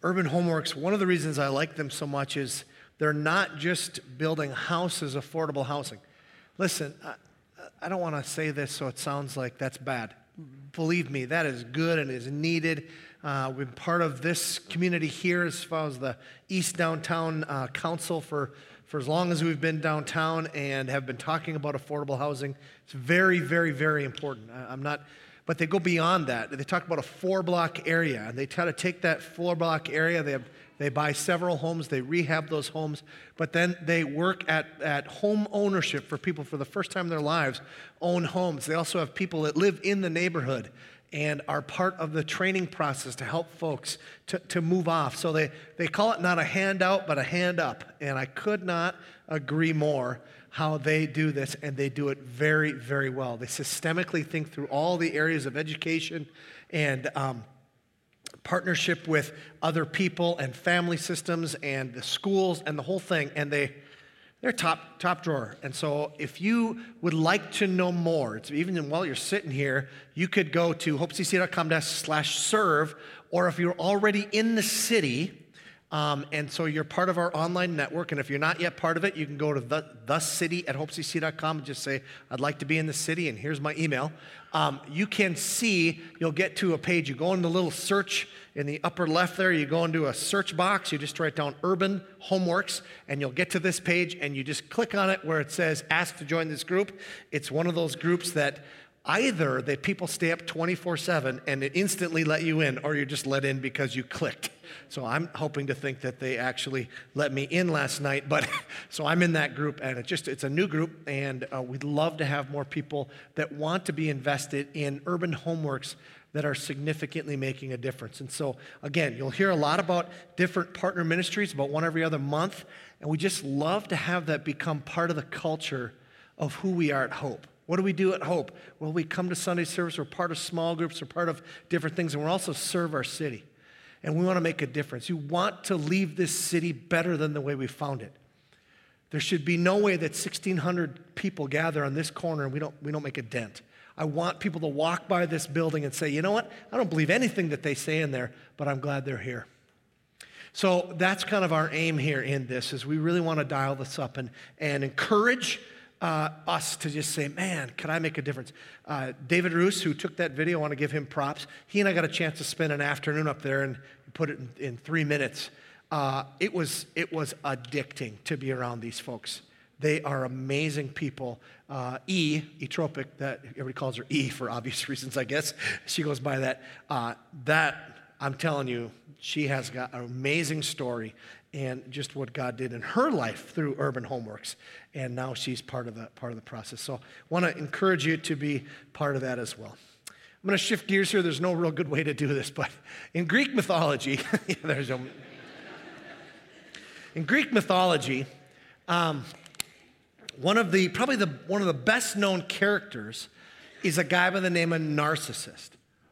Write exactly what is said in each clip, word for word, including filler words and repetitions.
Urban Homeworks, one of the reasons I like them so much is they're not just building houses, affordable housing. Listen, I, I don't want to say this so it sounds like that's bad. Believe me, that is good and is needed. Uh, we've been part of this community here as far as the East Downtown uh, Council for, for as long as we've been downtown and have been talking about affordable housing. It's very, very, very important. I, I'm not, but they go beyond that. They talk about a four-block area, and they try to take that four-block area. They have, they buy several homes, they rehab those homes, but then they work at, at home ownership for people for the first time in their lives, own homes. They also have people that live in the neighborhood and are part of the training process to help folks to, to move off. So they, they call it not a handout, but a hand up. And I could not agree more how they do this, and they do it very, very well. They systemically think through all the areas of education and um, partnership with other people and family systems and the schools and the whole thing, and they, they're top, top drawer. And so if you would like to know more, it's even while you're sitting here, you could go to hopecc.com slash serve, or if you're already in the city, um, and so you're part of our online network, and if you're not yet part of it, you can go to the, the city at hopecc dot com and just say, I'd like to be in the city, and here's my email. Um, you can see, you'll get to a page, you go in the little search in the upper left there, you go into a search box, you just write down Urban Homeworks, and you'll get to this page, and you just click on it where it says, ask to join this group. It's one of those groups that either that people stay up twenty-four seven and it instantly let you in, or you're just let in because you clicked. So I'm hoping to think that they actually let me in last night, but so I'm in that group, and it just it's a new group, and uh, we'd love to have more people that want to be invested in Urban Homeworks that are significantly making a difference. And so, again, you'll hear a lot about different partner ministries, about one every other month, and we just love to have that become part of the culture of who we are at Hope. What do we do at Hope? Well, we come to Sunday service, we're part of small groups, we're part of different things, and we also serve our city. And we want to make a difference. You want to leave this city better than the way we found it. There should be no way that sixteen hundred people gather on this corner and we don't, we don't make a dent. I want people to walk by this building and say, you know what? I don't believe anything that they say in there, but I'm glad they're here. So that's kind of our aim here in this, is we really want to dial this up and, and encourage uh, us to just say, man, can I make a difference? Uh, David Roos, who took that video, I want to give him props. He and I got a chance to spend an afternoon up there and put it in, in three minutes. Uh, it was it was addicting to be around these folks. They are amazing people. Uh, E, Etropic, that everybody calls her E for obvious reasons, I guess. She goes by that. Uh, that, I'm telling you, she has got an amazing story and just what God did in her life through Urban Homeworks. And now she's part of the, part of the process. So I want to encourage you to be part of that as well. I'm going to shift gears here. There's no real good way to do this, but in Greek mythology, yeah, there's a, in Greek mythology, um, one of the, probably the, one of the best known characters is a guy by the name of Narcissus.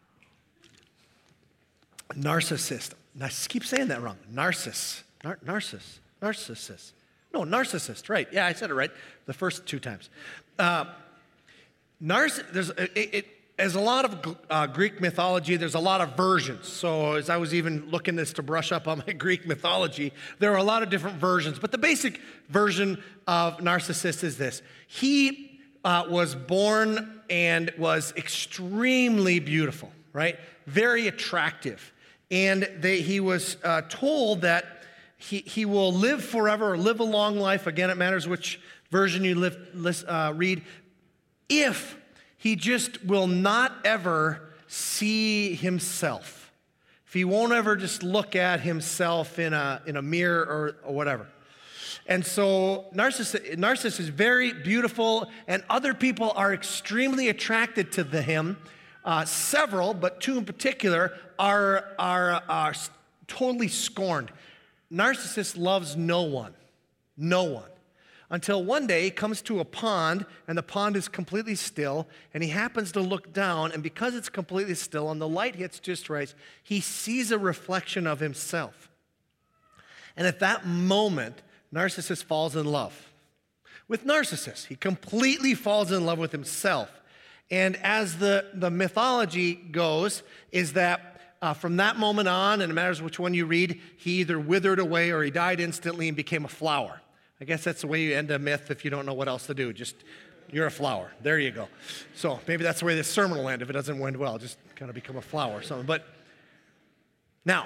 Narcissist. I keep saying that wrong. Narciss. Nar- Narciss. Narcissus. No, narcissist, right. Yeah, I said it right the first two times. Uh, Narciss, there's, it, it, as a lot of uh, Greek mythology, there's a lot of versions. So as I was even looking this to brush up on my Greek mythology, there are a lot of different versions. But the basic version of Narcissus is this. He uh, was born and was extremely beautiful, right? Very attractive. And they, he was uh, told that he, he will live forever or live a long life. Again, it matters which version you live, list, uh, read. If he just will not ever see himself. If he won't ever just look at himself in a, in a mirror or, or whatever. And so Narcissus, Narcissus is very beautiful, and other people are extremely attracted to the, him. Uh, several, but two in particular, are, are, are totally scorned. Narcissus loves no one. No one. Until one day he comes to a pond, and the pond is completely still, and he happens to look down, and because it's completely still and the light hits just right, he sees a reflection of himself. And at that moment, Narcissus falls in love with Narcissus. He completely falls in love with himself. And as the, the mythology goes, is that uh, from that moment on, and it matters which one you read, he either withered away or he died instantly and became a flower. I guess that's the way you end a myth if you don't know what else to do. Just, you're a flower. There you go. So maybe that's the way this sermon will end if it doesn't end well. Just kind of become a flower or something. But now,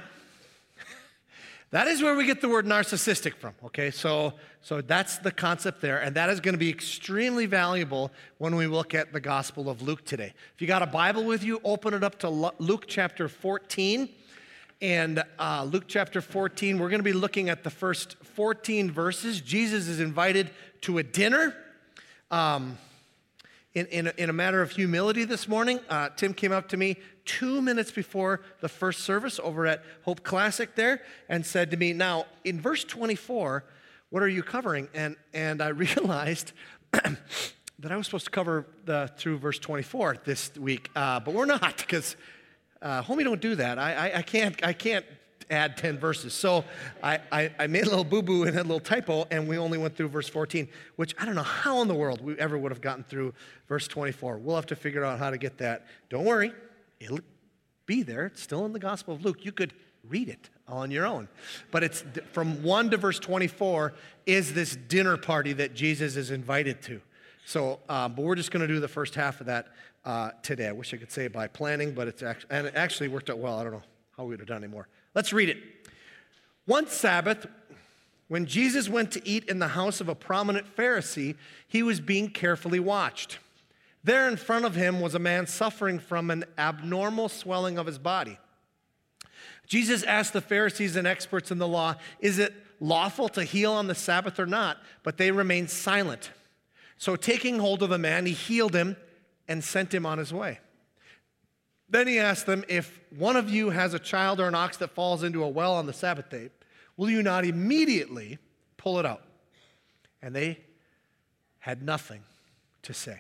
that is where we get the word narcissistic from, okay? So, so that's the concept there, and that is going to be extremely valuable when we look at the Gospel of Luke today. If you got a Bible with you, open it up to Luke chapter fourteen. And uh, Luke chapter fourteen, we're going to be looking at the first fourteen verses. Jesus is invited to a dinner. Um, in, in, a, in a matter of humility this morning, uh, Tim came up to me two minutes before the first service over at Hope Classic there and said to me, now, in verse twenty-four, what are you covering? And, and I realized that I was supposed to cover the, through verse twenty-four this week, uh, but we're not, because uh, homie, don't do that. I, I, I can't I can't add ten verses. So I, I, I made a little boo-boo and had a little typo, and we only went through verse fourteen, which I don't know how in the world we ever would have gotten through verse twenty-four. We'll have to figure out how to get that. Don't worry. It'll be there. It's still in the Gospel of Luke. You could read it on your own. But it's from one to verse twenty-four is this dinner party that Jesus is invited to. So, um, but we're just going to do the first half of that uh, today. I wish I could say it by planning, but it's actually, and it actually worked out well. I don't know how we would have done anymore. Let's read it. One Sabbath, when Jesus went to eat in the house of a prominent Pharisee, he was being carefully watched. There in front of him was a man suffering from an abnormal swelling of his body. Jesus asked the Pharisees and experts in the law, is it lawful to heal on the Sabbath or not? But they remained silent. So taking hold of the man, he healed him and sent him on his way. Then he asked them, if one of you has a child or an ox that falls into a well on the Sabbath day, will you not immediately pull it out? And they had nothing to say.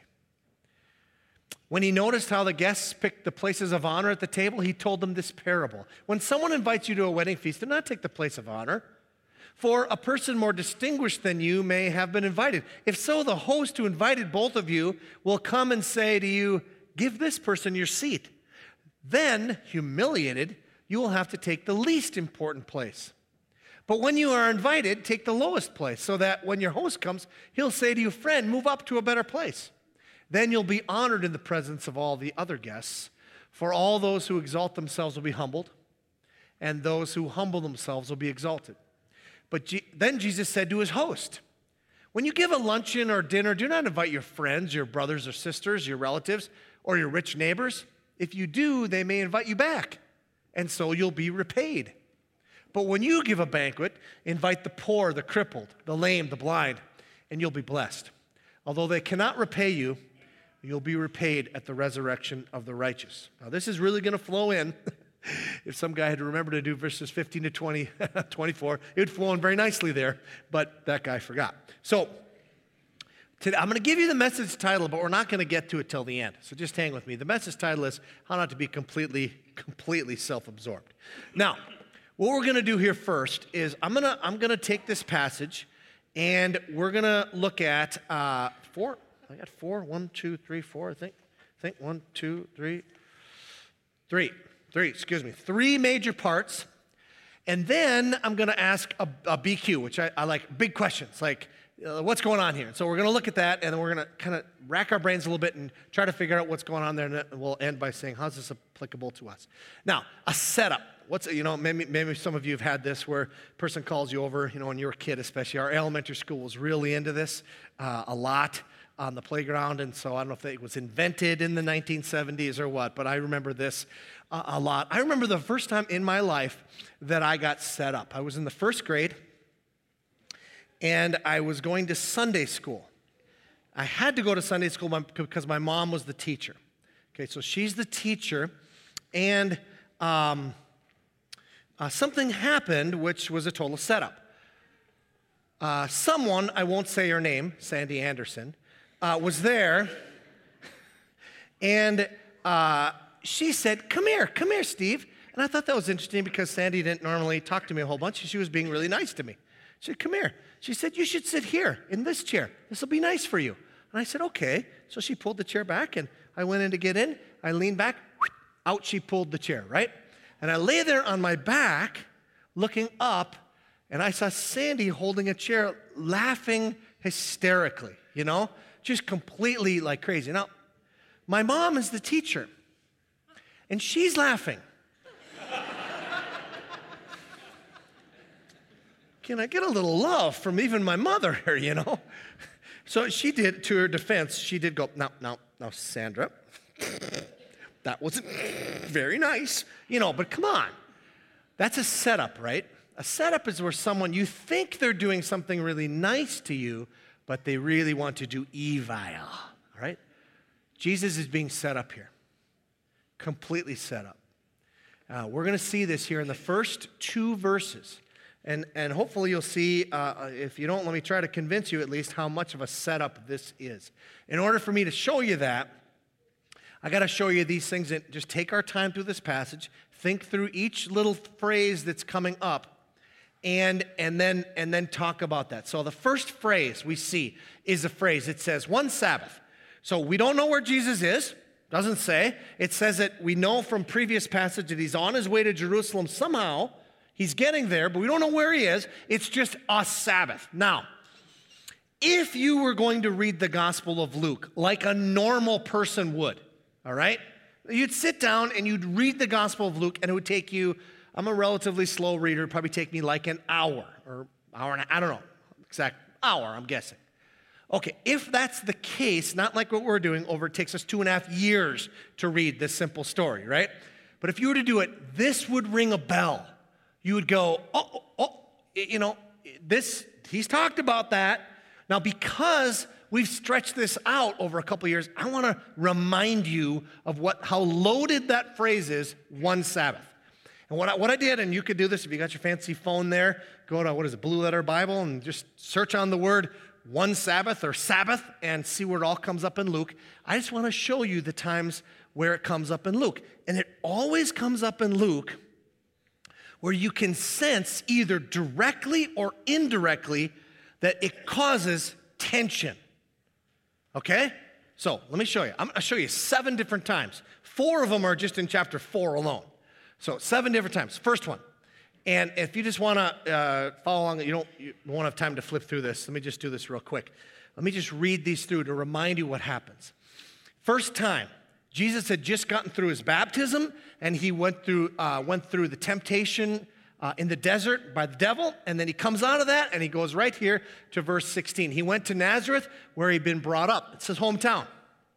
When he noticed how the guests picked the places of honor at the table, he told them this parable. When someone invites you to a wedding feast, do not take the place of honor, for a person more distinguished than you may have been invited. If so, the host who invited both of you will come and say to you, give this person your seat. Then, humiliated, you will have to take the least important place. But when you are invited, take the lowest place, so that when your host comes, he'll say to you, friend, move up to a better place. Then you'll be honored in the presence of all the other guests, for all those who exalt themselves will be humbled, and those who humble themselves will be exalted. But G- then Jesus said to his host, when you give a luncheon or dinner, do not invite your friends, your brothers or sisters, your relatives, or your rich neighbors. If you do, they may invite you back, and so you'll be repaid. But when you give a banquet, invite the poor, the crippled, the lame, the blind, and you'll be blessed. Although they cannot repay you, you'll be repaid at the resurrection of the righteous. Now, this is really going to flow in. If some guy had remembered to do verses fifteen to twenty, twenty-four, it would flow in very nicely there, but that guy forgot. So, today, I'm going to give you the message title, but we're not going to get to it till the end. So just hang with me. The message title is How Not to Be Completely, Completely Self-Absorbed. Now, what we're going to do here first is I'm going to I'm going to take this passage, and we're going to look at uh, four. I got four. One, two, three, four. I think. I think one, two, three, three, three. Excuse me. Three major parts, and then I'm going to ask a, a B Q, which I, I like big questions, like uh, what's going on here. So we're going to look at that, and then we're going to kind of rack our brains a little bit and try to figure out what's going on there. And we'll end by saying, how's this applicable to us? Now, a setup. What's, you know, maybe, maybe some of you have had this where a person calls you over, you know, when you were a kid especially. Our elementary school was really into this uh, a lot on the playground, and so I don't know if it was invented in the nineteen seventies or what, but I remember this uh, a lot. I remember the first time in my life that I got set up. I was in the first grade, and I was going to Sunday school. I had to go to Sunday school because my mom was the teacher. Okay, so she's the teacher, and um, uh, something happened which was a total setup. Uh, someone, I won't say her name, Sandy Anderson, uh, was there, and uh, she said, come here, come here, Steve. And I thought that was interesting because Sandy didn't normally talk to me a whole bunch, and she was being really nice to me. She said, come here. She said, you should sit here in this chair. This will be nice for you. And I said, okay. So she pulled the chair back, and I went in to get in. I leaned back. Out she pulled the chair, right? And I lay there on my back, looking up, and I saw Sandy holding a chair, laughing hysterically, you know, just completely like crazy. Now, my mom is the teacher, and she's laughing. Can I get a little love from even my mother here, you know? So she did, to her defense, she did go, no, no, no, Sandra, that wasn't very nice, you know, but come on. That's a setup, right? A setup is where someone, you think they're doing something really nice to you, but they really want to do evil, all right? Jesus is being set up here, completely set up. Uh, we're going to see this here in the first two verses. And, and hopefully you'll see, uh, if you don't, let me try to convince you at least how much of a setup this is. In order for me to show you that, I got to show you these things and just take our time through this passage, think through each little phrase that's coming up, and, and, then, and then talk about that. So the first phrase we see is a phrase. It says, one Sabbath. So we don't know where Jesus is. Doesn't say. It says that we know from previous passage that he's on his way to Jerusalem somehow. He's getting there, but we don't know where he is. It's just a Sabbath. Now, if you were going to read the Gospel of Luke like a normal person would, all right, you'd sit down and you'd read the Gospel of Luke, and it would take you, I'm a relatively slow reader, it'd probably take me like an hour or hour and a, I don't know, exact hour, I'm guessing. Okay, if that's the case, not like what we're doing over, it takes us two and a half years to read this simple story, right? But if you were to do it, this would ring a bell. You would go, oh, oh, oh, you know, this, he's talked about that. Now, because we've stretched this out over a couple of years, I want to remind you of what, how loaded that phrase is, one Sabbath. And what I, what I did, and you could do this if you got your fancy phone there, go to, what is it, Blue Letter Bible, and just search on the word one Sabbath or Sabbath and see where it all comes up in Luke. I just want to show you the times where it comes up in Luke. And it always comes up in Luke where you can sense either directly or indirectly that it causes tension. Okay? So let me show you. I'm going to show you seven different times. Four of them are just in chapter four alone. So seven different times. First one. And if you just want to uh, follow along, you don't you won't have time to flip through this. Let me just do this real quick. Let me just read these through to remind you what happens. First time. Jesus had just gotten through his baptism, and he went through uh, went through the temptation uh, in the desert by the devil, and then he comes out of that, and he goes right here to verse sixteen. He went to Nazareth, where he'd been brought up. It's his hometown.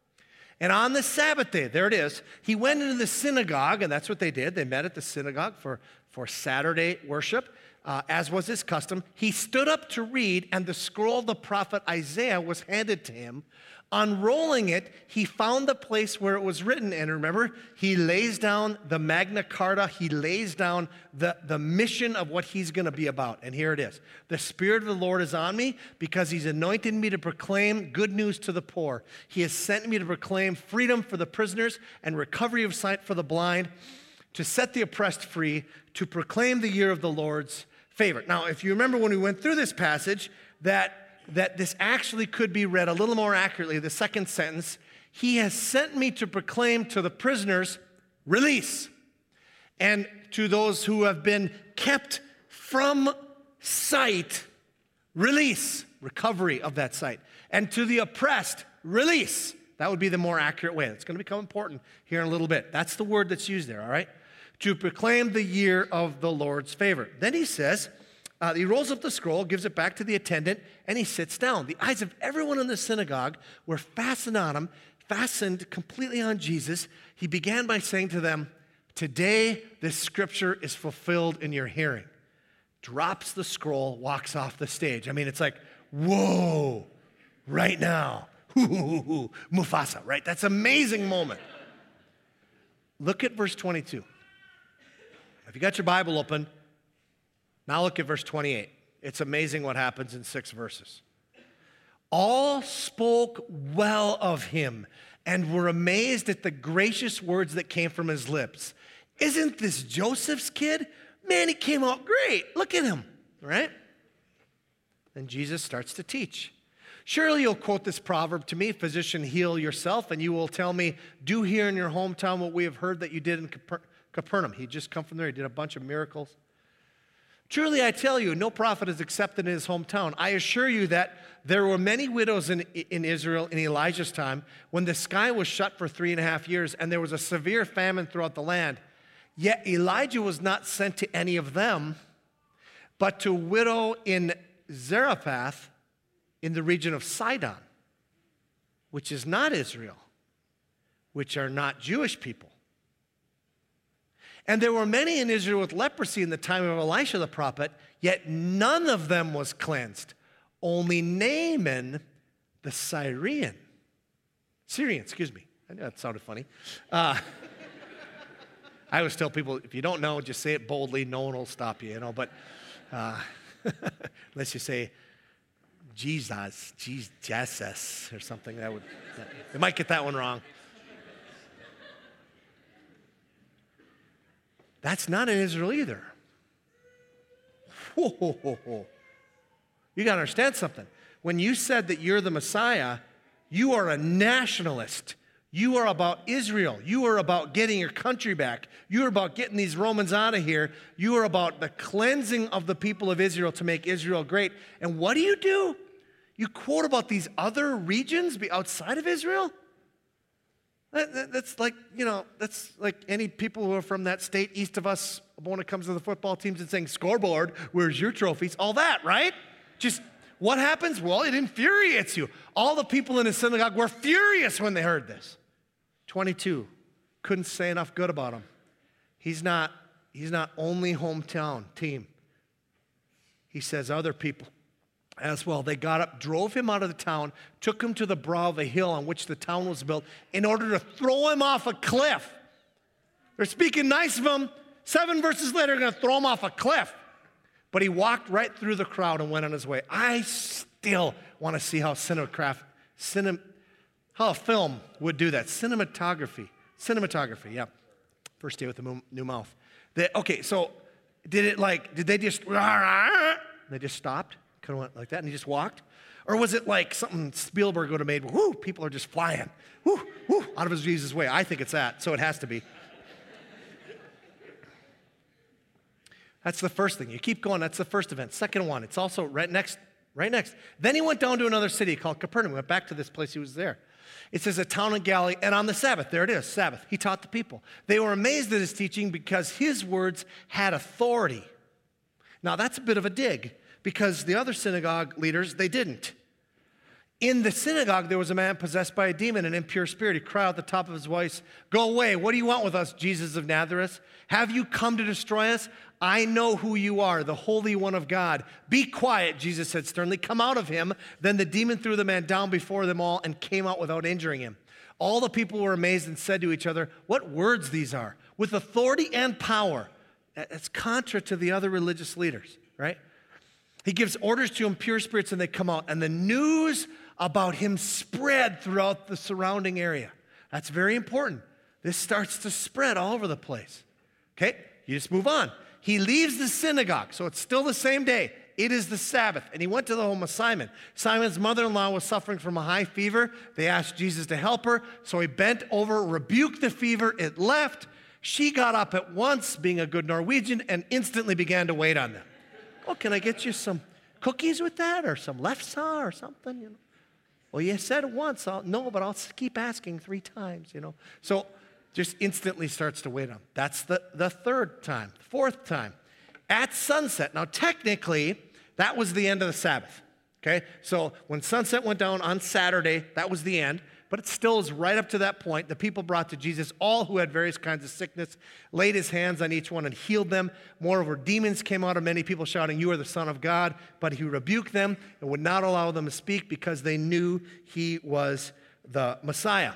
And on the Sabbath day, there it is, he went into the synagogue, and that's what they did. They met at the synagogue for, for Saturday worship, uh, as was his custom. He stood up to read, and the scroll of the prophet Isaiah was handed to him. Unrolling it, he found the place where it was written. And remember, he lays down the Magna Carta. He lays down the, the mission of what he's going to be about. And here it is. The Spirit of the Lord is on me because he's anointed me to proclaim good news to the poor. He has sent me to proclaim freedom for the prisoners and recovery of sight for the blind, to set the oppressed free, to proclaim the year of the Lord's favor. Now, if you remember when we went through this passage, that that this actually could be read a little more accurately. The second sentence, he has sent me to proclaim to the prisoners release, and to those who have been kept from sight, release, recovery of that sight, and to the oppressed, release. That would be the more accurate way. It's going to become important here in a little bit. That's the word that's used there, all right? To proclaim the year of the Lord's favor. Then he says, Uh, he rolls up the scroll, gives it back to the attendant, and he sits down. The eyes of everyone in the synagogue were fastened on him, fastened completely on Jesus. He began by saying to them, "Today this scripture is fulfilled in your hearing." Drops the scroll, walks off the stage. I mean, it's like, whoa, right now. Mufasa, right? That's an amazing moment. Look at verse twenty-two. If you got your Bible open, now look at verse twenty-eight. It's amazing what happens in six verses. All spoke well of him and were amazed at the gracious words that came from his lips. Isn't this Joseph's kid? Man, he came out great. Look at him, right? Then Jesus starts to teach. Surely you'll quote this proverb to me, physician, heal yourself, and you will tell me, do here in your hometown what we have heard that you did in Capernaum. Capernaum. He'd just come from there. He did a bunch of miracles. Truly, I tell you, no prophet is accepted in his hometown. I assure you that there were many widows in, in Israel in Elijah's time when the sky was shut for three and a half years and there was a severe famine throughout the land. Yet Elijah was not sent to any of them, but to a widow in Zarephath in the region of Sidon, which is not Israel, which are not Jewish people. And there were many in Israel with leprosy in the time of Elisha the prophet, yet none of them was cleansed. Only Naaman the Syrian. Syrian, excuse me. I know that sounded funny. Uh, I always tell people, if you don't know, just say it boldly. No one will stop you, you know. But uh, unless you say Jesus, Jesus, or something, that would, that, they might get that one wrong. That's not in Israel either. Whoa, whoa, whoa, whoa. You got to understand something. When you said that you're the Messiah, you are a nationalist. You are about Israel. You are about getting your country back. You are about getting these Romans out of here. You are about the cleansing of the people of Israel to make Israel great. And what do you do? You quote about these other regions outside of Israel? That, that, that's like, you know, that's like any people who are from that state east of us when it comes to the football teams and saying, scoreboard, where's your trophies? All that, right? Just what happens? Well, it infuriates you. All the people in the synagogue were furious when they heard this. twenty-two, couldn't say enough good about him. He's not, he's not only hometown team. He says other people as well. They got up, drove him out of the town, took him to the brow of a hill on which the town was built in order to throw him off a cliff. They're speaking nice of him. Seven verses later, they're going to throw him off a cliff. But he walked right through the crowd and went on his way. I still want to see how cinematograph, cinem, how a film would do that. Cinematography. Cinematography, yeah. First day with the new mouth. They, okay, so did it like, did they just, they just stopped? Kind of went like that and he just walked? Or was it like something Spielberg would have made, whoo, people are just flying, whoo, whoo, out of his Jesus' way? I think it's that, so it has to be. That's the first thing. You keep going, that's the first event. Second one, it's also right next, right next. Then he went down to another city called Capernaum. He went back to this place, he was there. It says a town in Galilee, and on the Sabbath, there it is, Sabbath, he taught the people. They were amazed at his teaching because his words had authority. Now that's a bit of a dig, because the other synagogue leaders, they didn't. In the synagogue, there was a man possessed by a demon, an impure spirit. He cried out at the top of his voice, "Go away, what do you want with us, Jesus of Nazareth? Have you come to destroy us? I know who you are, the Holy One of God." "Be quiet," Jesus said sternly. "Come out of him." Then the demon threw the man down before them all and came out without injuring him. All the people were amazed and said to each other, "What words these are, with authority and power." It's contra to the other religious leaders, right? He gives orders to impure spirits and they come out. And the news about him spread throughout the surrounding area. That's very important. This starts to spread all over the place. Okay, you just move on. He leaves the synagogue, so it's still the same day. It is the Sabbath, and he went to the home of Simon. Simon's mother-in-law was suffering from a high fever. They asked Jesus to help her, so he bent over, rebuked the fever. It left. She got up at once, being a good Norwegian, and instantly began to wait on them. "Oh, can I get you some cookies with that, or some lefse or something?" You know. "Well, you said it once. I'll, no, but I'll keep asking three times, you know." So just instantly starts to wait on. That's the, the third time. Fourth time. At sunset. Now, technically, that was the end of the Sabbath. Okay? So when sunset went down on Saturday, that was the end. But it still is right up to that point. The people brought to Jesus all who had various kinds of sickness, laid his hands on each one and healed them. Moreover, demons came out of many people shouting, "You are the Son of God." But he rebuked them and would not allow them to speak because they knew he was the Messiah.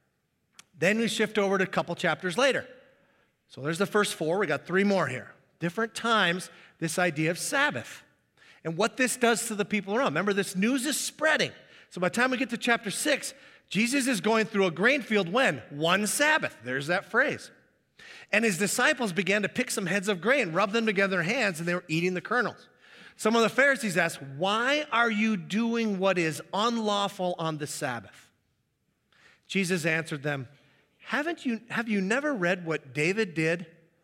Then we shift over to a couple chapters later. So there's the first four. We got three more here. Different times, this idea of Sabbath. And what this does to the people around. Remember, this news is spreading. So by the time we get to chapter six, Jesus is going through a grain field when? One Sabbath. There's that phrase. And his disciples began to pick some heads of grain, rub them together in their hands, and they were eating the kernels. Some of the Pharisees asked, "Why are you doing what is unlawful on the Sabbath?" Jesus answered them, Haven't you, have you never read what David did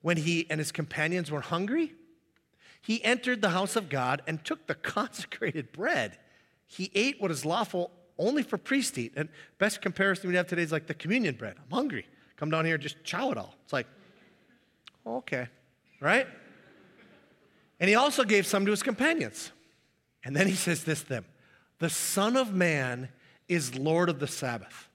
when he and his companions were hungry, he entered the house of God and took the consecrated bread. He ate what is lawful only for priests to eat. And best comparison we have today is like the communion bread. I'm hungry. Come down here, just chow it all. It's like, okay, right? And he also gave some to his companions. And then he says this to them, the Son of Man is Lord of the Sabbath.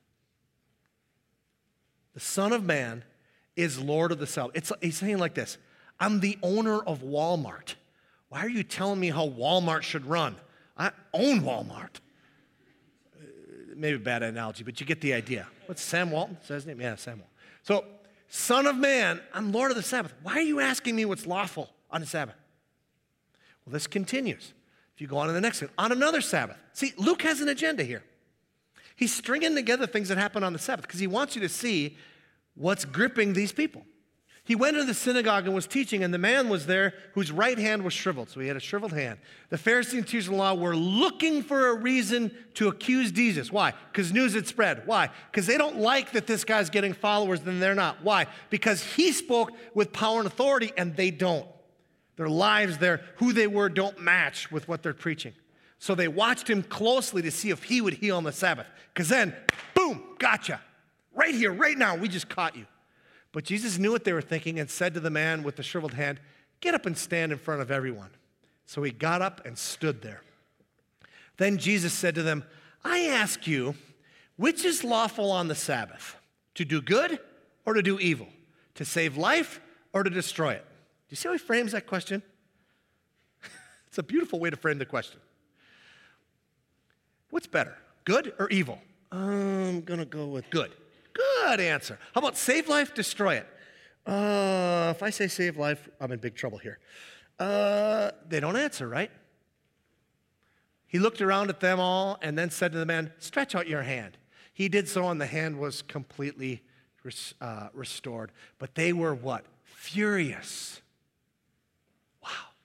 The Son of Man is Lord of the Sabbath. It's, he's saying like this, I'm the owner of Walmart. Why are you telling me how Walmart should run? I own Walmart. Uh, maybe a bad analogy, but you get the idea. What's Sam Walton? Is that his name? Yeah, Sam Walton. So, Son of Man, I'm Lord of the Sabbath. Why are you asking me what's lawful on the Sabbath? Well, this continues. If you go on to the next one, on another Sabbath. See, Luke has an agenda here. He's stringing together things that happen on the Sabbath because he wants you to see what's gripping these people. He went into the synagogue and was teaching, and the man was there whose right hand was shriveled. So he had a shriveled hand. The Pharisees and teachers of the law were looking for a reason to accuse Jesus. Why? Because news had spread. Why? Because they don't like that this guy's getting followers and they're not. Why? Because he spoke with power and authority and they don't. Their lives, their who they were, don't match with what they're preaching. So they watched him closely to see if he would heal on the Sabbath. Because then, boom, gotcha. Right here, right now, we just caught you. But Jesus knew what they were thinking and said to the man with the shriveled hand, get up and stand in front of everyone. So he got up and stood there. Then Jesus said to them, I ask you, which is lawful on the Sabbath? To do good or to do evil? To save life or to destroy it? Do you see how he frames that question? It's a beautiful way to frame the question. What's better, good or evil? I'm going to go with good. Good answer. How about save life, destroy it? Uh, if I say save life, I'm in big trouble here. Uh, they don't answer, right? He looked around at them all and then said to the man, stretch out your hand. He did so and the hand was completely res- uh, restored. But they were what? Furious. Wow.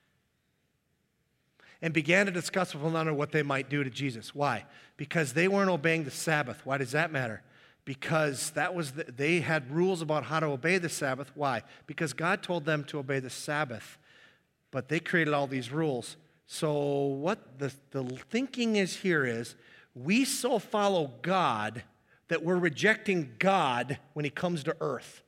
And began to discuss with one another what they might do to Jesus. Why? Because they weren't obeying the Sabbath. Why does that matter? Because that was the, they had rules about how to obey the Sabbath. Why? Because God told them to obey the Sabbath, but they created all these rules. So what the, the thinking is here is, we so follow God that we're rejecting God when he comes to earth.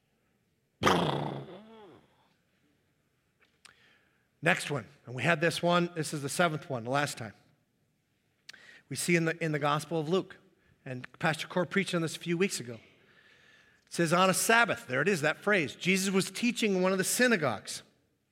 Next one, and we had this one, this is the seventh one, the last time. We see in the, in the Gospel of Luke. And Pastor Core preached on this a few weeks ago. It says, on a Sabbath, there it is, that phrase. Jesus was teaching in one of the synagogues.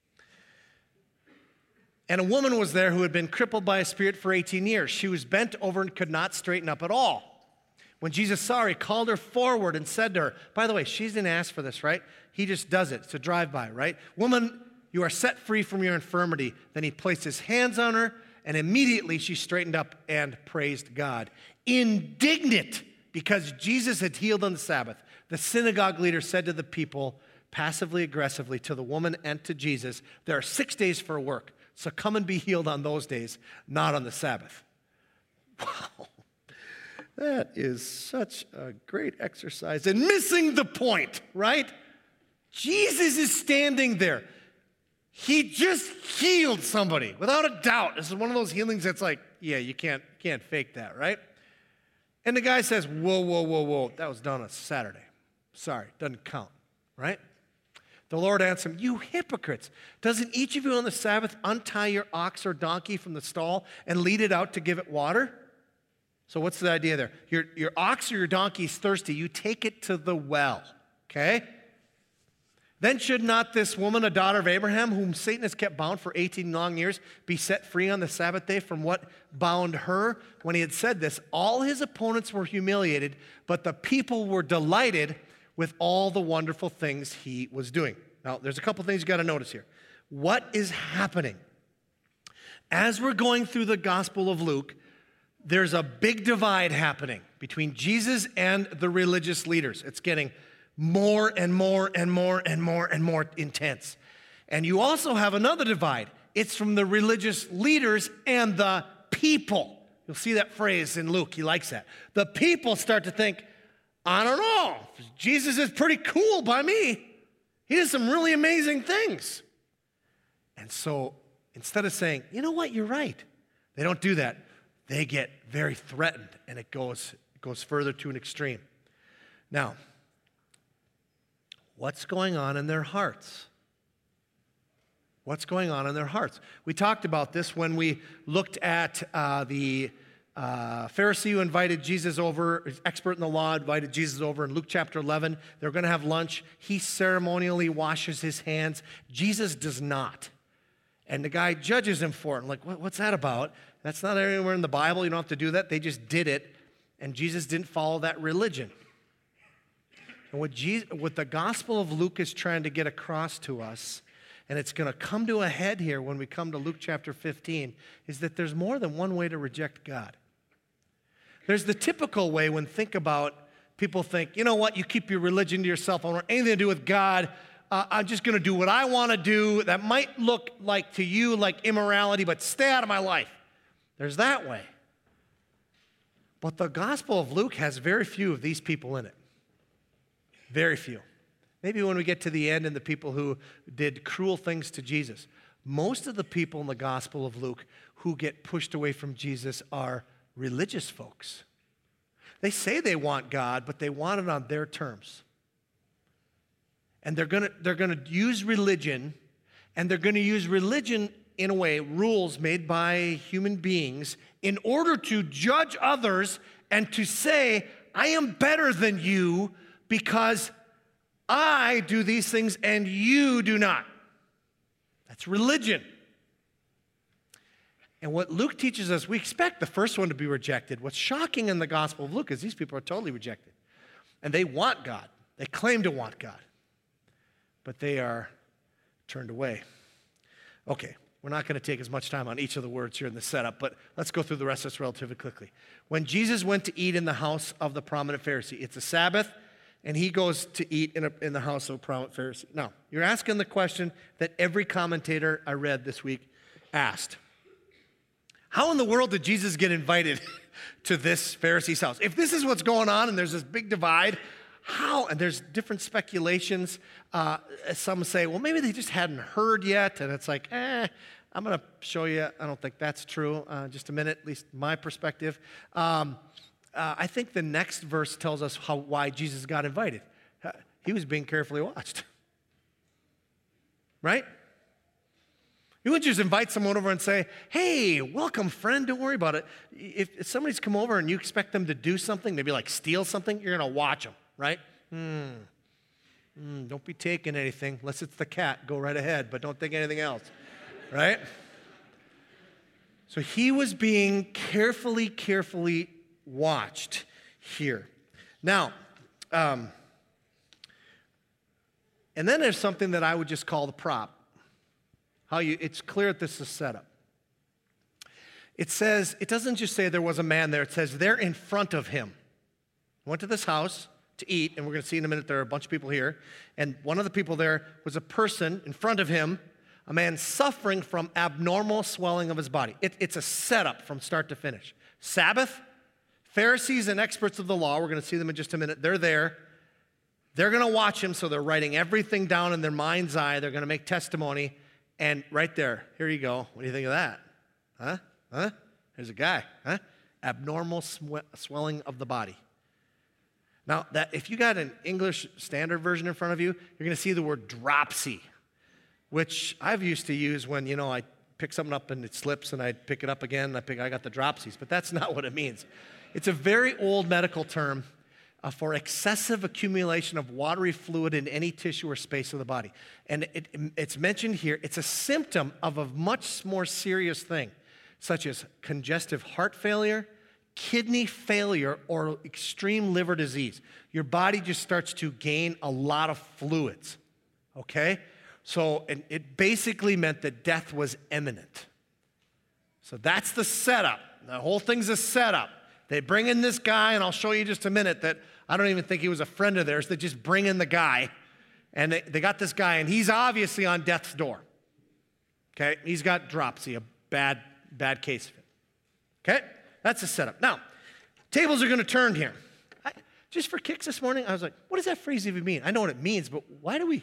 And a woman was there who had been crippled by a spirit for eighteen years. She was bent over and could not straighten up at all. When Jesus saw her, he called her forward and said to her, by the way, she didn't ask for this, right? He just does it. It's a drive-by, right? Woman, you are set free from your infirmity. Then he placed his hands on her, and immediately she straightened up and praised God. Indignant because Jesus had healed on the Sabbath, the synagogue leader said to the people, passively aggressively, to the woman and to Jesus, there are six days for work, so come and be healed on those days, not on the Sabbath. Wow. That is such a great exercise and missing the point, right? Jesus is standing there. He just healed somebody, without a doubt. This is one of those healings that's like, yeah, you can't, can't fake that, right? And the guy says, whoa, whoa, whoa, whoa, that was done on Saturday. Sorry, doesn't count, right? The Lord answered him, you hypocrites, doesn't each of you on the Sabbath untie your ox or donkey from the stall and lead it out to give it water? So what's the idea there? Your, your ox or your donkey is thirsty. You take it to the well, okay? Then should not this woman, a daughter of Abraham, whom Satan has kept bound for eighteen long years, be set free on the Sabbath day from what bound her? When he had said this, all his opponents were humiliated, but the people were delighted with all the wonderful things he was doing. Now, there's a couple things you got to notice here. What is happening? As we're going through the Gospel of Luke, there's a big divide happening between Jesus and the religious leaders. It's getting more and more and more and more and more intense. And you also have another divide. It's from the religious leaders and the people. You'll see that phrase in Luke. He likes that. The people start to think, I don't know, Jesus is pretty cool by me. He did some really amazing things. And so instead of saying, you know what, you're right, they don't do that. They get very threatened, and it goes, it goes further to an extreme. Now, what's going on in their hearts? What's going on in their hearts? We talked about this when we looked at uh, the uh, Pharisee who invited Jesus over, expert in the law, invited Jesus over in Luke chapter eleven. They're going to have lunch. He ceremonially washes his hands. Jesus does not. And the guy judges him for it. I'm like, what, what's that about? That's not anywhere in the Bible. You don't have to do that. They just did it. And Jesus didn't follow that religion. And what, Jesus, what the Gospel of Luke is trying to get across to us, and it's going to come to a head here when we come to Luke chapter fifteen, is that there's more than one way to reject God. There's the typical way when think about, people think, you know what, you keep your religion to yourself. I don't want anything to do with God. Uh, I'm just going to do what I want to do. That might look like to you like immorality, but stay out of my life. There's that way. But the Gospel of Luke has very few of these people in it. Very few. Maybe when we get to the end and the people who did cruel things to Jesus. Most of the people in the Gospel of Luke who get pushed away from Jesus are religious folks. They say they want God, but they want it on their terms. And they're going to they're going to use religion, and they're going to use religion in a way, rules made by human beings, in order to judge others and to say, I am better than you because I do these things and you do not. That's religion. And what Luke teaches us, we expect the first one to be rejected. What's shocking in the Gospel of Luke is these people are totally rejected. And they want God. They claim to want God. But they are turned away. Okay, we're not going to take as much time on each of the words here in the setup, but let's go through the rest of this relatively quickly. When Jesus went to eat in the house of the prominent Pharisee, it's a Sabbath, and he goes to eat in, a, in the house of a prominent Pharisee. Now, you're asking the question that every commentator I read this week asked. How in the world did Jesus get invited to this Pharisee's house? If this is what's going on and there's this big divide, how? And there's different speculations. Uh, some say, well, maybe they just hadn't heard yet. And it's like, eh, I'm going to show you. I don't think that's true. Uh, just a minute, at least my perspective. Um, uh, I think the next verse tells us how why Jesus got invited. Uh, he was being carefully watched. Right? You wouldn't just invite someone over and say, hey, welcome, friend, don't worry about it. If, if somebody's come over and you expect them to do something, maybe like steal something, you're going to watch them, right? Hmm. Mm, don't be taking anything, unless it's the cat, go right ahead, but don't take anything else, right? So he was being carefully, carefully watched here. Now, um, and then there's something that I would just call the prop. How you, it's clear that this is set up. It says, it doesn't just say there was a man there, it says they're in front of him. He went to this house to eat, and we're going to see in a minute there are a bunch of people here, and one of the people there was a person in front of him, a man suffering from abnormal swelling of his body. It, it's a setup from start to finish. Sabbath, Pharisees and experts of the law, we're going to see them in just a minute, they're there. They're going to watch him, so they're writing everything down in their mind's eye. They're going to make testimony. And right there, here you go. What do you think of that? Huh? Huh? There's a guy. Huh? Abnormal sw- swelling of the body. Now, that if you got an English Standard Version in front of you, you're going to see the word dropsy, which I've used to use when, you know, I pick something up and it slips and I pick it up again and I pick, I got the dropsies. But that's not what it means. It's a very old medical term Uh, for excessive accumulation of watery fluid in any tissue or space of the body. And it, it's mentioned here, it's a symptom of a much more serious thing, such as congestive heart failure, kidney failure, or extreme liver disease. Your body just starts to gain a lot of fluids, okay? So and it basically meant that death was imminent. So that's the setup. The whole thing's a setup. They bring in this guy, and I'll show you just a minute that I don't even think he was a friend of theirs. They just bring in the guy, and they, they got this guy, and he's obviously on death's door. Okay? He's got dropsy, a bad, bad case of it. Okay? That's the setup. Now, tables are going to turn here. I, just for kicks this morning, I was like, what does that phrase even mean? I know what it means, but why do we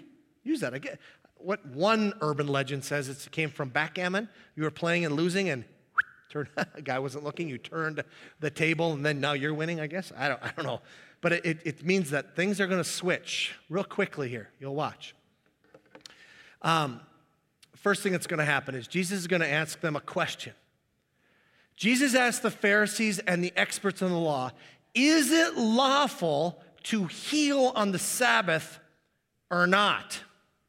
Use that. I get what one urban legend says. It came from backgammon. You were playing and losing, and turned, a guy wasn't looking. You turned the table, and then now you're winning, I guess. I don't, I don't know. But it, it, it means that things are going to switch real quickly here. You'll watch. Um, first thing that's going to happen is Jesus is going to ask them a question. Jesus asked the Pharisees and the experts in the law, is it lawful to heal on the Sabbath or not?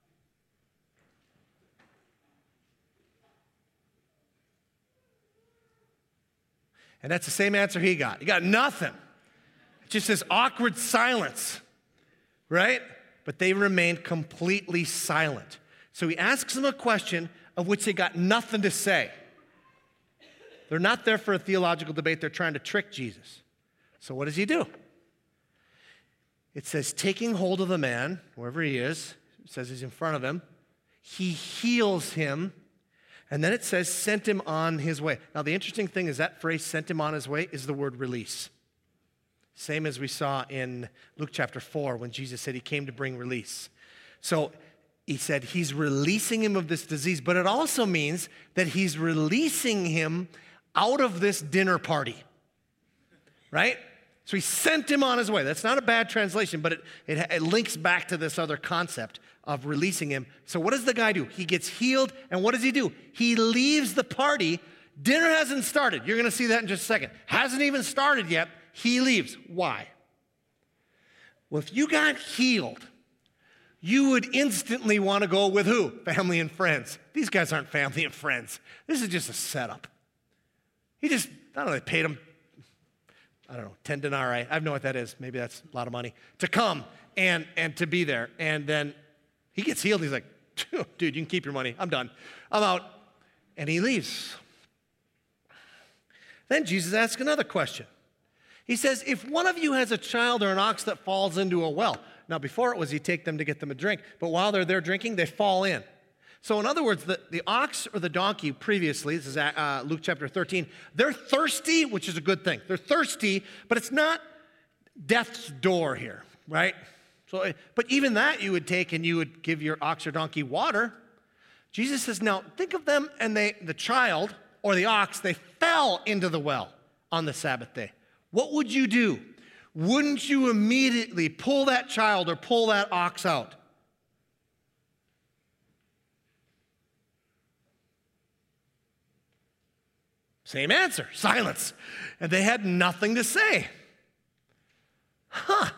And that's the same answer he got. He got nothing. It's just this awkward silence, right? But they remained completely silent. So he asks them a question of which they got nothing to say. They're not there for a theological debate. They're trying to trick Jesus. So what does he do? It says, taking hold of the man, wherever he is, it says he's in front of him, he heals him, and then it says, sent him on his way. Now, the interesting thing is that phrase, sent him on his way, is the word release. Same as we saw in Luke chapter four when Jesus said he came to bring release. So he said he's releasing him of this disease, but it also means that he's releasing him out of this dinner party, right? So he sent him on his way. That's not a bad translation, but it, it, it links back to this other concept of releasing him. So what does the guy do? He gets healed, and what does he do? He leaves the party. Dinner hasn't started. You're going to see that in just a second. Hasn't even started yet. He leaves. Why? Well, if you got healed, you would instantly want to go with who? Family and friends. These guys aren't family and friends. This is just a setup. He just, I don't know, they paid him, I don't know, ten denarii. I have no idea what that is. Maybe that's a lot of money. To come and, and to be there. And then he gets healed. He's like, dude, you can keep your money. I'm done. I'm out. And he leaves. Then Jesus asks another question. He says, if one of you has a child or an ox that falls into a well. Now, before it was he'd take them to get them a drink. But while they're there drinking, they fall in. So in other words, the, the ox or the donkey previously, this is uh, Luke chapter thirteen, they're thirsty, which is a good thing. They're thirsty, but it's not death's door here, right? So, but even that you would take and you would give your ox or donkey water. Jesus says, now think of them and they, the child or the ox, they fell into the well on the Sabbath day. What would you do? Wouldn't you immediately pull that child or pull that ox out? Same answer, silence. And they had nothing to say. Huh.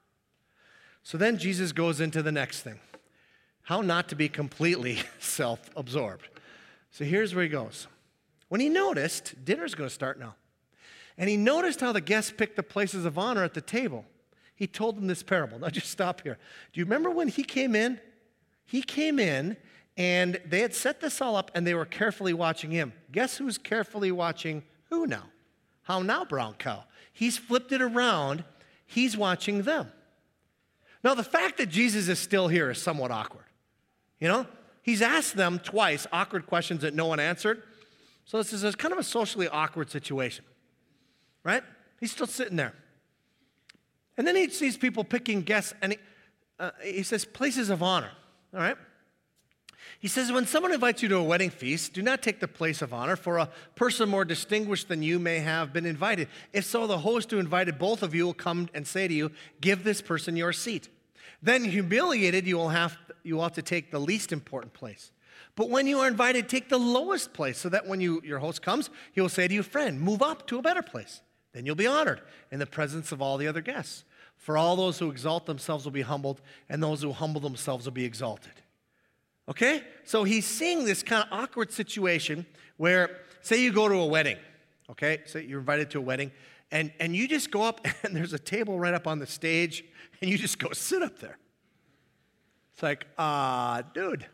So then Jesus goes into the next thing. How not to be completely self-absorbed. So here's where he goes. When he noticed, dinner's going to start now, and he noticed how the guests picked the places of honor at the table, he told them this parable. Now just stop here. Do you remember when he came in? He came in, and they had set this all up, and they were carefully watching him. Guess who's carefully watching who now? How now, brown cow? He's flipped it around. He's watching them. Now, the fact that Jesus is still here is somewhat awkward. You know? He's asked them twice awkward questions that no one answered. So this is a, kind of a socially awkward situation, right? He's still sitting there. And then he sees people picking guests, and he, uh, he says, places of honor, all right? He says, when someone invites you to a wedding feast, do not take the place of honor, for a person more distinguished than you may have been invited. If so, the host who invited both of you will come and say to you, give this person your seat. Then, humiliated, you will have, you will have to take the least important place. But when you are invited, take the lowest place, so that when you, your host comes, he will say to you, friend, move up to a better place. Then you'll be honored in the presence of all the other guests. For all those who exalt themselves will be humbled, and those who humble themselves will be exalted. Okay? So he's seeing this kind of awkward situation where, say you go to a wedding, okay? Say you're invited to a wedding, and, and you just go up, and there's a table right up on the stage, and you just go sit up there. It's like, ah, uh, dude.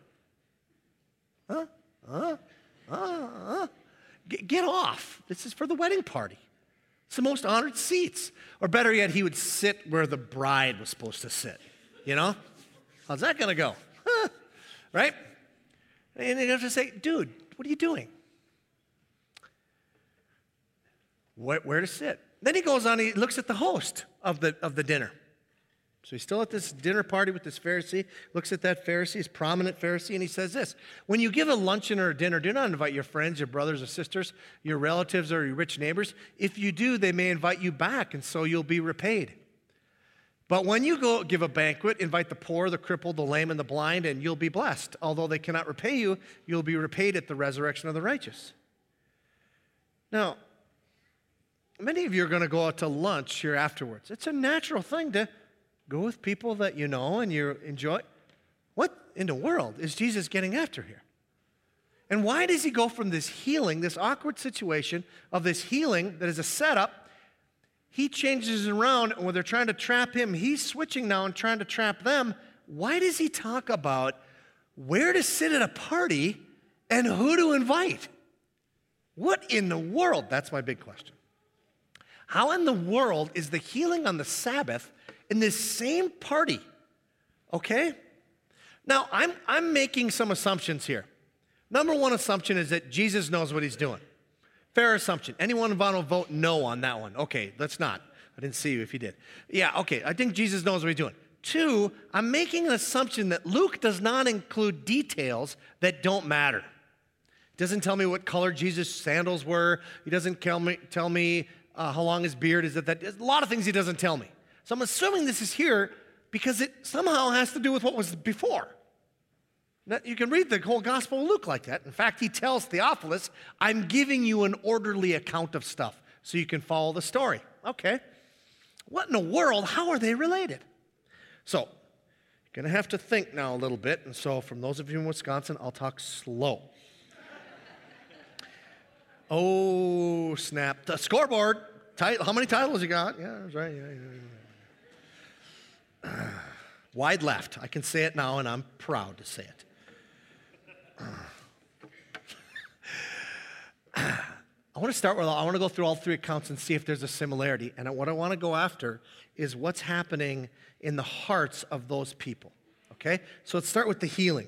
Huh? Huh? Uh, uh. Get, get off. This is for the wedding party. It's the most honored seats. Or better yet, he would sit where the bride was supposed to sit. You know? How's that going to go? Huh? Right? And you have to say, dude, what are you doing? Where, where to sit? Then he goes on, he looks at the host of the, of the dinner. So he's still at this dinner party with this Pharisee, looks at that Pharisee, his prominent Pharisee, and he says this: when you give a luncheon or a dinner, do not invite your friends, your brothers or sisters, your relatives or your rich neighbors. If you do, they may invite you back, and so you'll be repaid. But when you go give a banquet, invite the poor, the crippled, the lame, and the blind, and you'll be blessed. Although they cannot repay you, you'll be repaid at the resurrection of the righteous. Now, many of you are going to go out to lunch here afterwards. It's a natural thing to go with people that you know and you enjoy. What in the world is Jesus getting after here? And why does he go from this healing, this awkward situation of this healing that is a setup? He changes it around, and when they're trying to trap him, he's switching now and trying to trap them. Why does he talk about where to sit at a party and who to invite? What in the world? That's my big question. How in the world is the healing on the Sabbath in this same party? Okay? Now, I'm, I'm making some assumptions here. Number one assumption is that Jesus knows what he's doing. Fair assumption. Anyone want to vote no on that one? Okay, let's not. I didn't see you if you did. Yeah, okay, I think Jesus knows what he's doing. Two, I'm making an assumption that Luke does not include details that don't matter. He doesn't tell me what color Jesus' sandals were. He doesn't tell me, tell me uh, how long his beard is. That, that, a lot of things he doesn't tell me. So I'm assuming this is here because it somehow has to do with what was before. Now, you can read the whole Gospel of Luke like that. In fact, he tells Theophilus, I'm giving you an orderly account of stuff so you can follow the story. Okay. What in the world? How are they related? So, you're going to have to think now a little bit. And so, from those of you in Wisconsin, I'll talk slow. Oh, snap. The scoreboard. Title, how many titles you got? Yeah, that's right. Yeah, yeah, yeah. Wide left. I can say it now, and I'm proud to say it. I want to start with, I want to go through all three accounts and see if there's a similarity. And what I want to go after is what's happening in the hearts of those people. Okay? So let's start with the healing.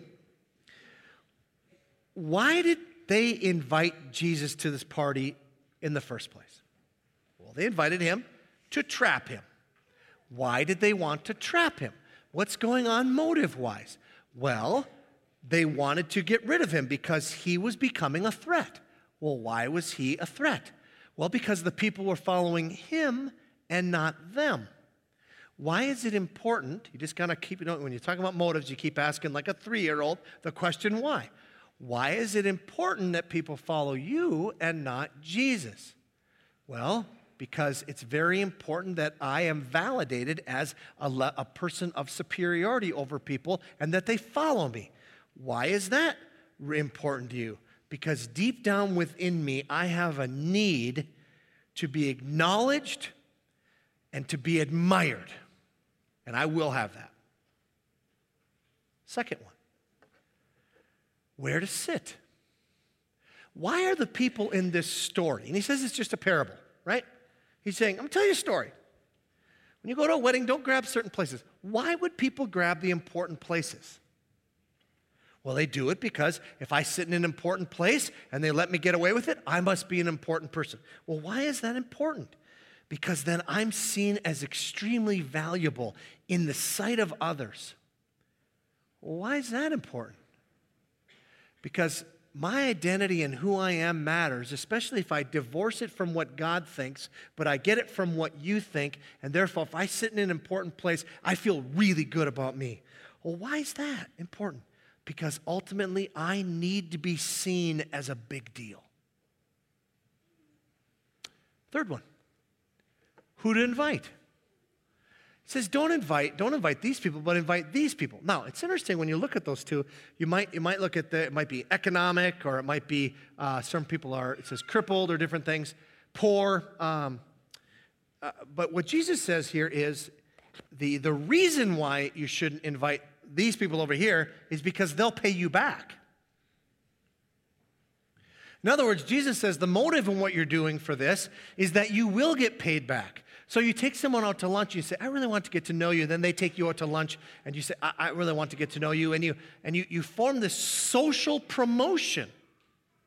Why did they invite Jesus to this party in the first place? Well, they invited him to trap him. Why did they want to trap him? What's going on motive-wise? Well, they wanted to get rid of him because he was becoming a threat. Well, why was he a threat? Well, because the people were following him and not them. Why is it important? You just kind of keep, you know, when you're talking about motives, you keep asking like a three-year-old the question, why? Why is it important that people follow you and not Jesus? Well, because it's very important that I am validated as a, le- a person of superiority over people and that they follow me. Why is that important to you? Because deep down within me, I have a need to be acknowledged and to be admired. And I will have that. Second one, where to sit. Why are the people in this story? And he says it's just a parable, right? He's saying, I'm going to tell you a story. When you go to a wedding, don't grab certain places. Why would people grab the important places? Well, they do it because if I sit in an important place and they let me get away with it, I must be an important person. Well, why is that important? Because then I'm seen as extremely valuable in the sight of others. Well, why is that important? Because my identity and who I am matters, especially if I divorce it from what God thinks, but I get it from what you think, and therefore if I sit in an important place, I feel really good about me. Well, why is that important? Because ultimately I need to be seen as a big deal. Third one, who to invite. He says, don't invite, don't invite these people, but invite these people. Now, it's interesting when you look at those two, you might you might look at the, it might be economic, or it might be, uh, some people are, it says crippled or different things, poor. Um, uh, but what Jesus says here is the, the reason why you shouldn't invite these people over here is because they'll pay you back. In other words, Jesus says the motive in what you're doing for this is that you will get paid back. So you take someone out to lunch, you say, I really want to get to know you. Then they take you out to lunch, and you say, I, I really want to get to know you. And you and you, you form this social promotion.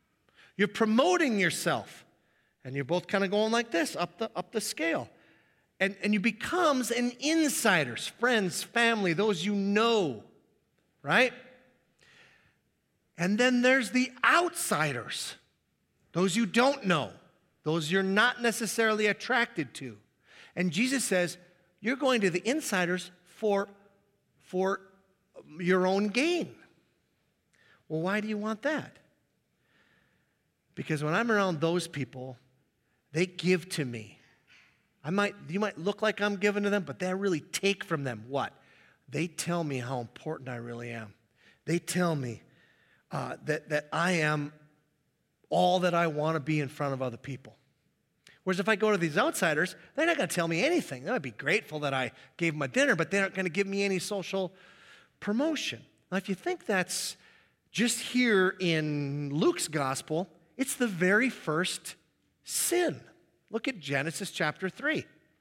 You're promoting yourself. And you're both kind of going like this, up the, up the scale. And, and you becomes an insiders, friends, family, those you know, right? And then there's the outsiders, those you don't know, those you're not necessarily attracted to. And Jesus says, you're going to the insiders for, for your own gain. Well, why do you want that? Because when I'm around those people, they give to me. I might, you might look like I'm giving to them, but they really take from them what? They tell me how important I really am. They tell me uh, that, that I am all that I want to be in front of other people. Whereas if I go to these outsiders, they're not going to tell me anything. They might be grateful that I gave them a dinner, but they aren't going to give me any social promotion. Now, if you think that's just here in Luke's gospel, it's the very first sin. Look at Genesis chapter three.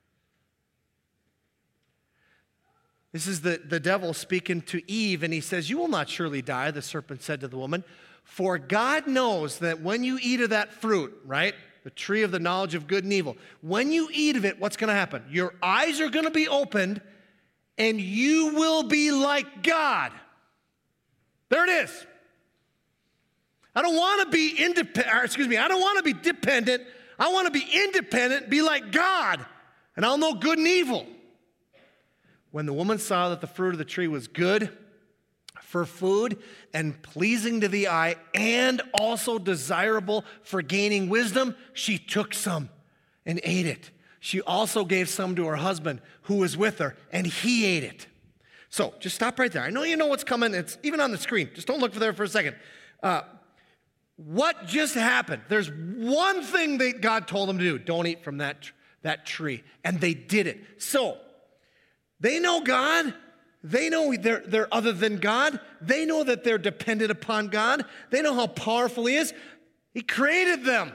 This is the, the devil speaking to Eve, and he says, you will not surely die, the serpent said to the woman, for God knows that when you eat of that fruit, right, the tree of the knowledge of good and evil, when you eat of it, what's going to happen? Your eyes are going to be opened, and you will be like God. There it is. I don't want to be independent, excuse me, I don't want to be dependent. I want to be independent, be like God, and I'll know good and evil. When the woman saw that the fruit of the tree was good for food and pleasing to the eye and also desirable for gaining wisdom, she took some and ate it. She also gave some to her husband who was with her, and he ate it. So just stop right there. I know you know what's coming. It's even on the screen. Just don't look for there for a second. Uh, What just happened? There's one thing that God told them to do. Don't eat from that, that tree. And they did it. So, they know God. They know they're, they're other than God. They know that they're dependent upon God. They know how powerful He is. He created them.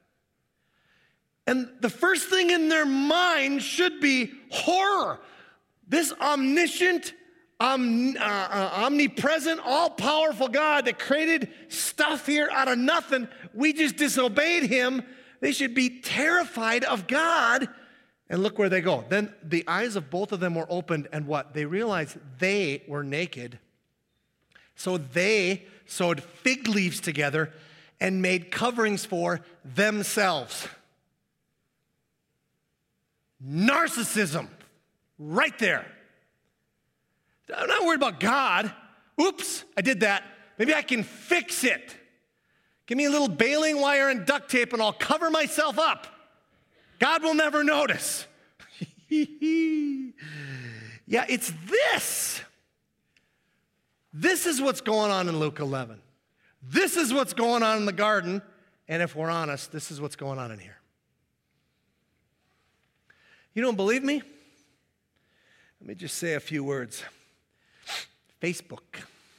And the first thing in their mind should be horror. This omniscient, Um, uh, uh, omnipresent, all-powerful God that created stuff here out of nothing, we just disobeyed Him. They should be terrified of God. And look where they go. Then the eyes of both of them were opened, and what? They realized they were naked. So they sewed fig leaves together and made coverings for themselves. Narcissism, right there. I'm not worried about God. Oops, I did that. Maybe I can fix it. Give me a little baling wire and duct tape and I'll cover myself up. God will never notice. Yeah, it's this. This is what's going on in Luke eleven. This is what's going on in the garden. And if we're honest, this is what's going on in here. You don't believe me? Let me just say a few words. Facebook,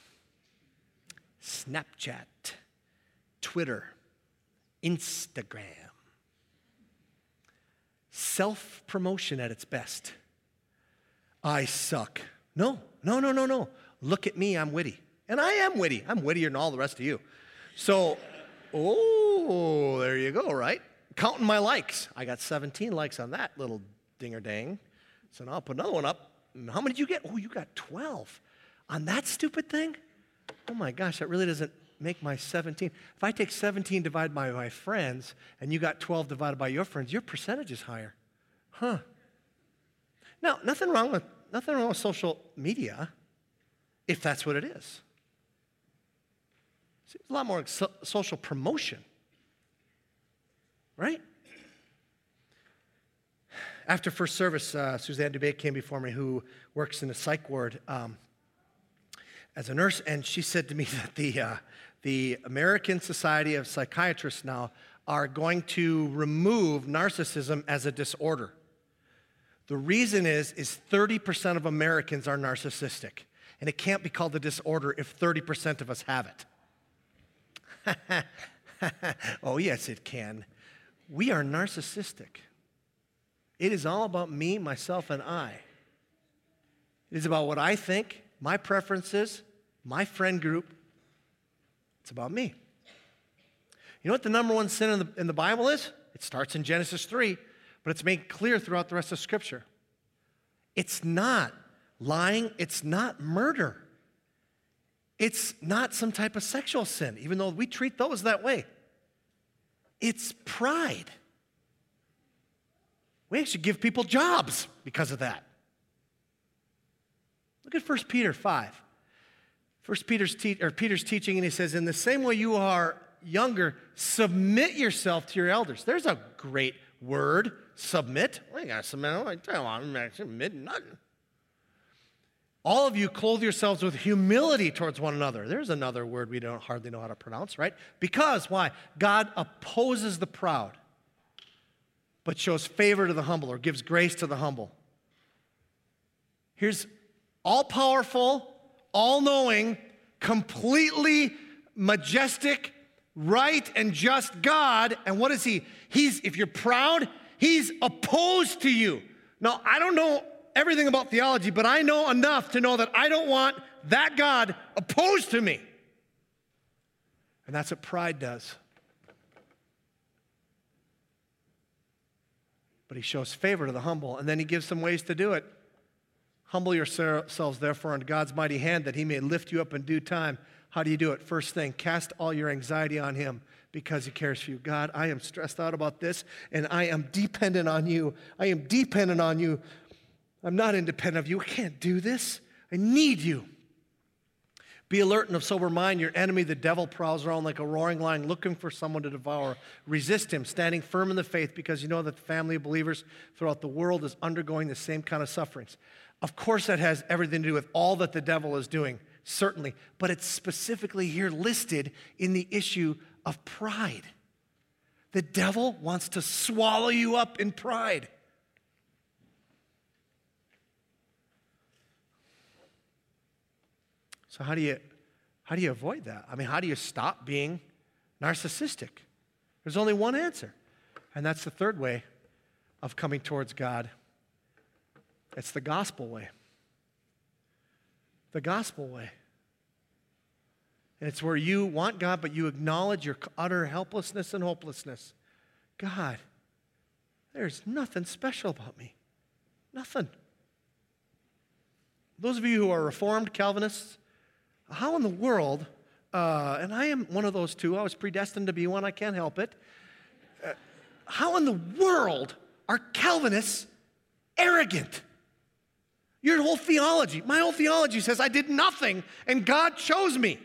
Snapchat, Twitter, Instagram. Self-promotion at its best. I suck. No, no, no, no, no. Look at me, I'm witty. And I am witty. I'm wittier than all the rest of you. So, oh, there you go, right? Counting my likes. I got seventeen likes on that little dinger-dang. So now I'll put another one up. How many did you get? Oh, you got twelve. On that stupid thing? Oh my gosh, that really doesn't make my seventeen. If I take seventeen divided by my friends, and you got twelve divided by your friends, your percentage is higher. Huh. Now, nothing wrong with, nothing wrong with social media, if that's what it is. See, there's a lot more so- social promotion, right? After first service, uh, Suzanne Dubé came before me, who works in a psych ward um, as a nurse, and she said to me that the, uh, the American Society of Psychiatrists now are going to remove narcissism as a disorder. The reason is, is thirty percent of Americans are narcissistic, and it can't be called a disorder if thirty percent of us have it. Oh, yes, it can. We are narcissistic. It is all about me, myself, and I. It is about what I think, my preferences, my friend group. It's about me. You know what the number one sin in the, in the Bible is? It starts in Genesis three. but it's made clear throughout the rest of Scripture. It's not lying. It's not murder. It's not some type of sexual sin, even though we treat those that way. It's pride. We actually give people jobs because of that. Look at First Peter five. First Peter's, te- or Peter's teaching, and he says, in the same way you are younger, submit yourself to your elders. There's a great word, submit. Well, you got to submit. I don't want to submit nothing. All of you clothe yourselves with humility towards one another. There's another word we don't hardly know how to pronounce, right? Because, why? God opposes the proud, but shows favor to the humble, or gives grace to the humble. Here's all-powerful, all-knowing, completely majestic, right and just God. And what is he? He's, if you're proud, he's opposed to you. Now, I don't know everything about theology, but I know enough to know that I don't want that God opposed to me. And that's what pride does. But he shows favor to the humble, and then he gives some ways to do it. Humble yourselves, therefore, under God's mighty hand, that he may lift you up in due time. How do you do it? First thing, cast all your anxiety on him because he cares for you. God, I am stressed out about this, and I am dependent on you. I am dependent on you. I'm not independent of you. I can't do this. I need you. Be alert and of sober mind. Your enemy, the devil, prowls around like a roaring lion looking for someone to devour. Resist him, standing firm in the faith, because you know that the family of believers throughout the world is undergoing the same kind of sufferings. Of course, that has everything to do with all that the devil is doing, certainly. But it's specifically here listed in the issue of pride. The devil wants to swallow you up in pride. So how do you how do you avoid that? I mean, how do you stop being narcissistic? There's only one answer, and that's the third way of coming towards God. It's the gospel way. The gospel way. And it's where you want God, but you acknowledge your utter helplessness and hopelessness. God, there's nothing special about me. Nothing. Those of you who are Reformed Calvinists, how in the world, uh, and I am one of those too, I was predestined to be one, I can't help it. Uh, how in the world are Calvinists arrogant? Your whole theology, my whole theology says I did nothing and God chose me.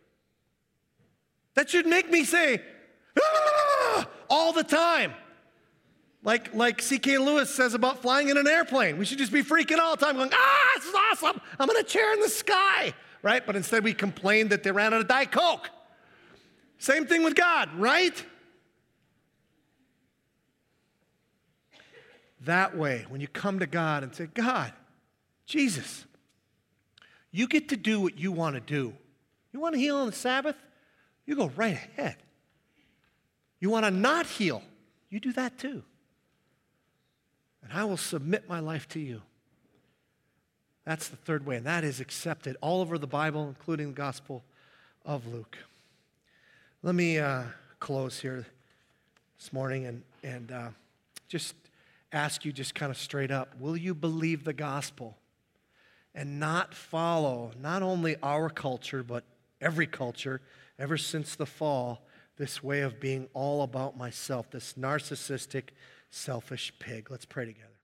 That should make me say, ah, all the time. Like, like C K Lewis says about flying in an airplane. We should just be freaking all the time going, ah, this is awesome. I'm in a chair in the sky, right? But instead we complain that they ran out of Diet Coke. Same thing with God, right? That way, when you come to God and say, God, Jesus, you get to do what you want to do. You want to heal on the Sabbath? You go right ahead. You want to not heal? You do that too. And I will submit my life to you. That's the third way, and that is accepted all over the Bible, including the Gospel of Luke. Let me uh, close here this morning and, and uh, just ask you just kind of straight up, will you believe the gospel and not follow not only our culture, but every culture ever since the fall, this way of being all about myself, this narcissistic, selfish pig? Let's pray together.